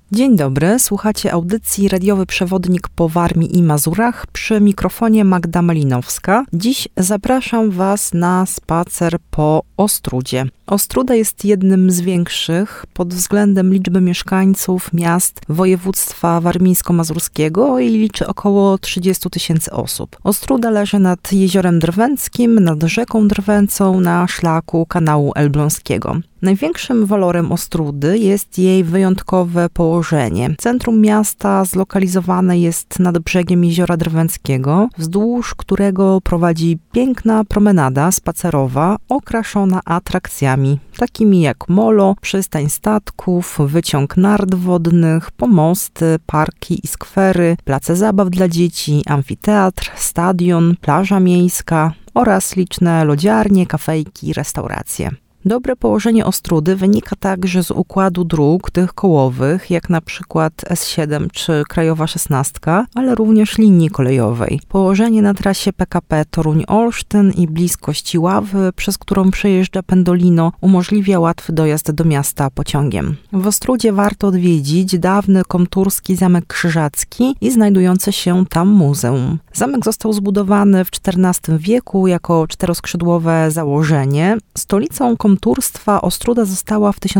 Dzień dobry, słuchacie audycji Radiowy Przewodnik po Warmii i Mazurach, przy mikrofonie Magda Malinowska. Dziś zapraszam Was na spacer po Ostródzie. Ostróda jest jednym z większych pod względem liczby mieszkańców miast województwa warmińsko-mazurskiego i liczy około 30 000 osób. Ostróda leży nad Jeziorem Drwęckim, nad rzeką Drwęcą na szlaku kanału elbląskiego. Największym walorem Ostródy jest jej wyjątkowe położenie. Centrum miasta zlokalizowane jest nad brzegiem Jeziora Drwęckiego, wzdłuż którego prowadzi piękna promenada spacerowa okraszona atrakcjami, takimi jak molo, przystań statków, wyciąg nart wodnych, pomosty, parki i skwery, place zabaw dla dzieci, amfiteatr, stadion, plaża miejska oraz liczne lodziarnie, kafejki, restauracje. Dobre położenie Ostródy wynika także z układu dróg tych kołowych, jak na przykład S7 czy Krajowa 16, ale również linii kolejowej. Położenie na trasie PKP Toruń-Olsztyn i bliskość Iławy, przez którą przejeżdża Pendolino, umożliwia łatwy dojazd do miasta pociągiem. W Ostródzie warto odwiedzić dawny komturski Zamek Krzyżacki i znajdujące się tam muzeum. Zamek został zbudowany w XIV wieku jako czteroskrzydłowe założenie. Stolicą komturstwa Ostróda została w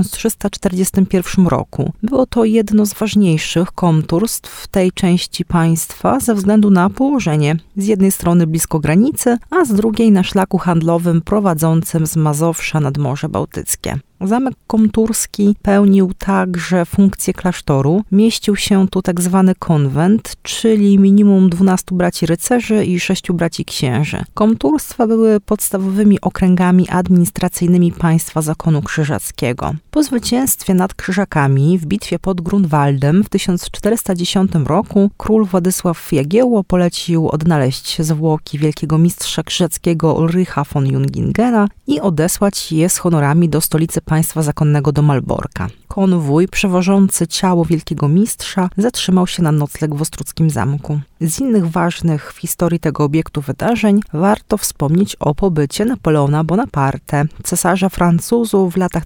1341 roku. Było to jedno z ważniejszych komturstw w tej części państwa ze względu na położenie. Z jednej strony blisko granicy, a z drugiej na szlaku handlowym prowadzącym z Mazowsza nad Morze Bałtyckie. Zamek komturski pełnił także funkcję klasztoru. Mieścił się tu tak zwany konwent, czyli minimum 12 braci rycerzy i 6 braci księży. Komturstwa były podstawowymi okręgami administracyjnymi państwa zakonu krzyżackiego. Po zwycięstwie nad Krzyżakami w bitwie pod Grunwaldem w 1410 roku król Władysław Jagiełło polecił odnaleźć zwłoki wielkiego mistrza krzyżackiego Ulricha von Jungingena i odesłać je z honorami do stolicy państwa zakonnego do Malborka. Konwój przewożący ciało wielkiego mistrza zatrzymał się na nocleg w Ostródzkim Zamku. Z innych ważnych w historii tego obiektu wydarzeń warto wspomnieć o pobycie Napoleona Bonaparte, cesarza Francuzów w latach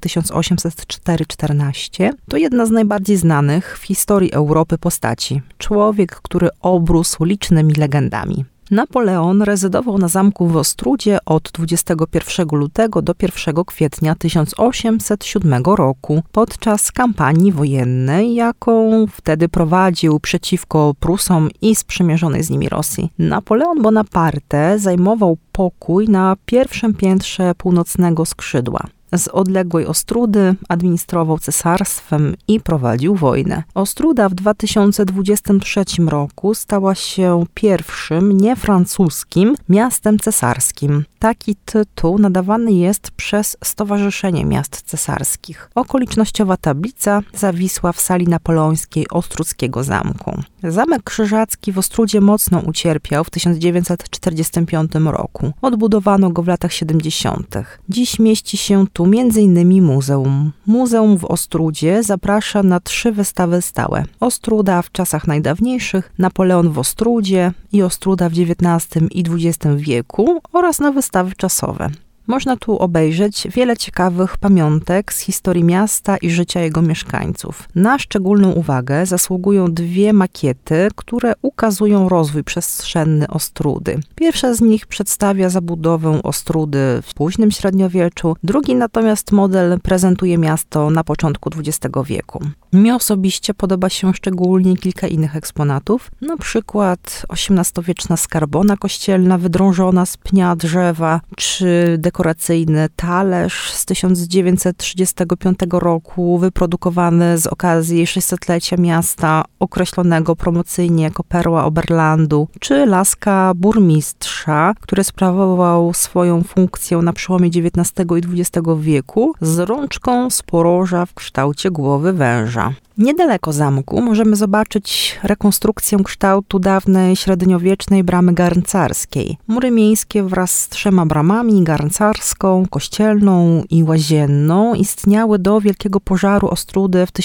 1804-14. To jedna z najbardziej znanych w historii Europy postaci. Człowiek, który obrósł licznymi legendami. Napoleon rezydował na zamku w Ostródzie od 21 lutego do 1 kwietnia 1807 roku podczas kampanii wojennej, jaką wtedy prowadził przeciwko Prusom i sprzymierzonej z nimi Rosji. Napoleon Bonaparte zajmował pokój na pierwszym piętrze północnego skrzydła. Z odległej Ostródy administrował cesarstwem i prowadził wojnę. Ostróda w 2023 roku stała się pierwszym niefrancuskim miastem cesarskim. Taki tytuł nadawany jest przez Stowarzyszenie Miast Cesarskich. Okolicznościowa tablica zawisła w sali napoleońskiej Ostródzkiego Zamku. Zamek Krzyżacki w Ostródzie mocno ucierpiał w 1945 roku. Odbudowano go w latach 70. Dziś mieści się tu m.in. muzeum. Muzeum w Ostródzie zaprasza na 3 wystawy stałe. Ostróda w czasach najdawniejszych, Napoleon w Ostródzie i Ostróda w XIX i XX wieku oraz na wystawy czasowe. Można tu obejrzeć wiele ciekawych pamiątek z historii miasta i życia jego mieszkańców. Na szczególną uwagę zasługują 2 makiety, które ukazują rozwój przestrzenny Ostródy. Pierwsza z nich przedstawia zabudowę Ostródy w późnym średniowieczu, drugi natomiast model prezentuje miasto na początku XX wieku. Mnie osobiście podoba się szczególnie kilka innych eksponatów, na przykład XVIII-wieczna skarbona kościelna wydrążona z pnia drzewa, czy dekoracyjny talerz z 1935 roku, wyprodukowany z okazji 600-lecia miasta, określonego promocyjnie jako perła Oberlandu, czy laska burmistrza, który sprawował swoją funkcję na przełomie XIX i XX wieku, z rączką z poroża w kształcie głowy węża. Niedaleko zamku możemy zobaczyć rekonstrukcję kształtu dawnej średniowiecznej bramy garncarskiej. Mury miejskie wraz z 3 bramami, garncarską, kościelną i łazienną, istniały do Wielkiego Pożaru Ostródy w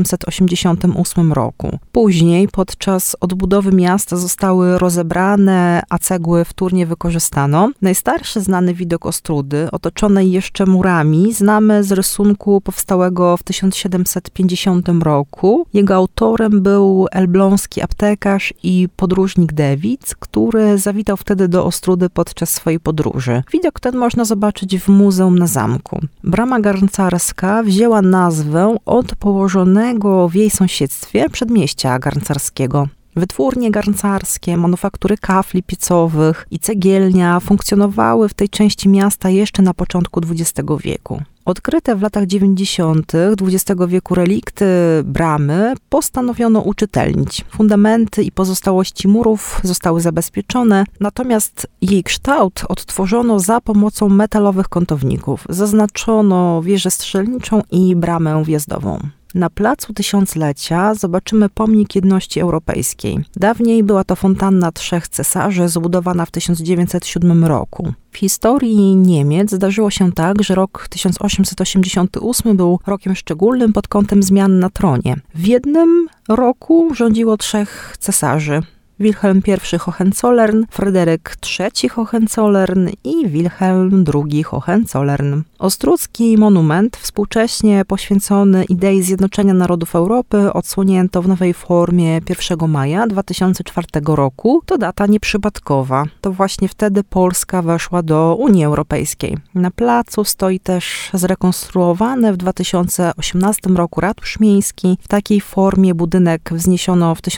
1788 roku. Później podczas odbudowy miasta zostały rozebrane, a cegły wtórnie wykorzystano. Najstarszy znany widok Ostródy, otoczonej jeszcze murami, znamy z rysunku powstałego w 1750 roku. Jego autorem był elbląski aptekarz i podróżnik Davids, który zawitał wtedy do Ostródy podczas swojej podróży. Widok ten można zobaczyć w muzeum na zamku. Brama garncarska wzięła nazwę od położonego w jej sąsiedztwie przedmieścia garncarskiego. Wytwórnie garncarskie, manufaktury kafli piecowych i cegielnia funkcjonowały w tej części miasta jeszcze na początku XX wieku. Odkryte w latach 90. XX wieku relikty bramy postanowiono uczytelnić. Fundamenty i pozostałości murów zostały zabezpieczone, natomiast jej kształt odtworzono za pomocą metalowych kątowników. Zaznaczono wieżę strzelniczą i bramę wjazdową. Na Placu Tysiąclecia zobaczymy pomnik jedności europejskiej. Dawniej była to fontanna trzech cesarzy, zbudowana w 1907 roku. W historii Niemiec zdarzyło się tak, że rok 1888 był rokiem szczególnym pod kątem zmian na tronie. W jednym roku rządziło trzech cesarzy. Wilhelm I Hohenzollern, Fryderyk III Hohenzollern i Wilhelm II Hohenzollern. Ostródzki monument, współcześnie poświęcony idei zjednoczenia narodów Europy, odsłonięto w nowej formie 1 maja 2004 roku. To data nieprzypadkowa. To właśnie wtedy Polska weszła do Unii Europejskiej. Na placu stoi też zrekonstruowany w 2018 roku ratusz miejski. W takiej formie budynek wzniesiono w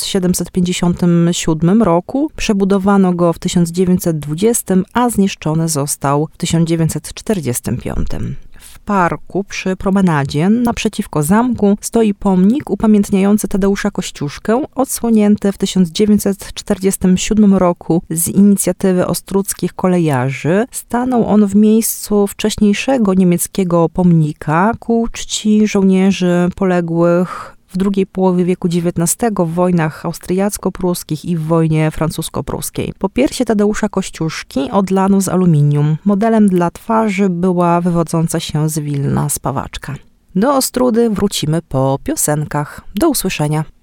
1757 roku, przebudowano go w 1920, a zniszczony został w 1945. W parku przy promenadzie naprzeciwko zamku stoi pomnik upamiętniający Tadeusza Kościuszkę, odsłonięty w 1947 roku z inicjatywy ostródzkich kolejarzy. Stanął on w miejscu wcześniejszego niemieckiego pomnika ku czci żołnierzy poległych w drugiej połowie wieku XIX w wojnach austriacko-pruskich i w wojnie francusko-pruskiej. Popiersie Tadeusza Kościuszki odlano z aluminium. Modelem dla twarzy była wywodząca się z Wilna spawaczka. Do Ostródy wrócimy po piosenkach. Do usłyszenia.